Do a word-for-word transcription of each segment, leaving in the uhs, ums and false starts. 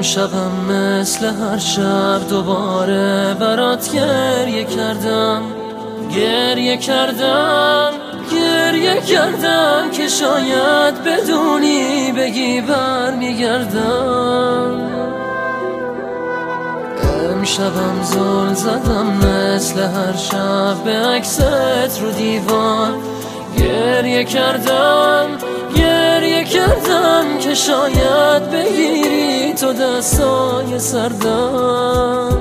امشبم مثل هر شب دوباره برات گریه کردم گریه کردم گریه کردم که شاید بدونی بگی برمیگردم. امشبم زل زدم مثل هر شب به عکست رو دیوار گریه کردم گریه کردم که شاید بگیری تو دستای سردم.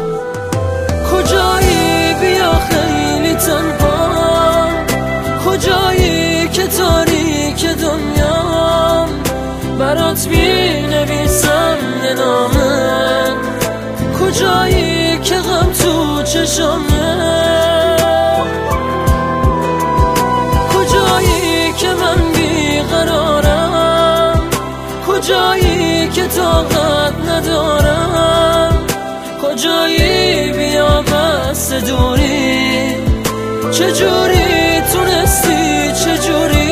کجایی بیا خیلی تنها، کجایی که تاریک دنیام، برات می نویسم یه نامه. کجایی که غم تو چشامه، کجایی که من بیقرارم، کجایی که طاقت ندارم، کجایی بیا بس دوری، چجوری تونستی چجوری.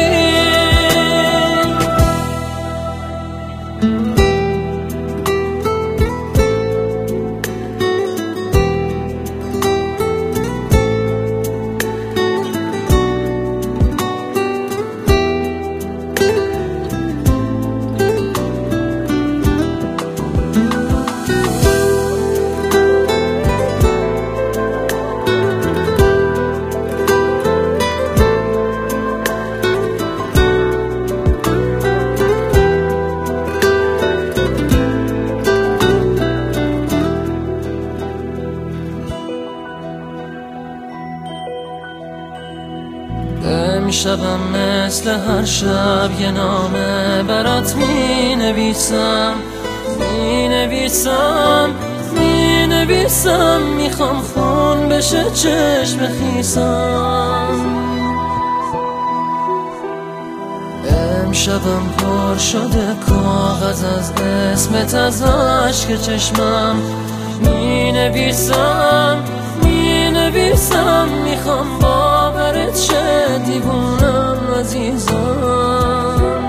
امشبم مثل هر شب یه نامه برات می نویسم می نویسم می نویسم میخوام خون بشه چشم خیسم. امشبم پر شده کاغذ از اسمت، از عشق چشمم می نویسم می نویسم میخوام باورت شه دیوونم عزیزم.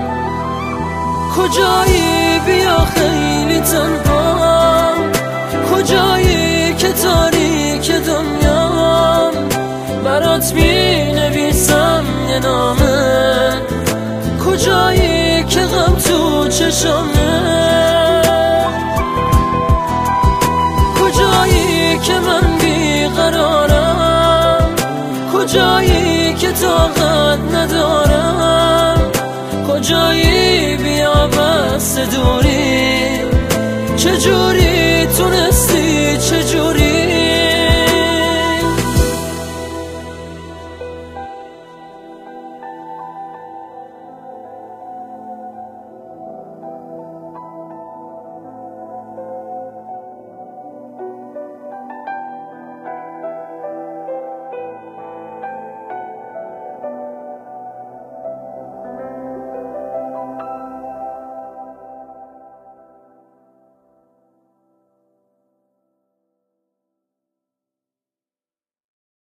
کجایی بیا خیلی تنها، کجایی که تاریک دنیام، برات می نویسم یه نامه. کجایی که غم تو چشامه، کجایی که من بیقرارم، کجایی که طاقت ندارم، کجایی بیا بس دوری، چجوری تونستی چجوری.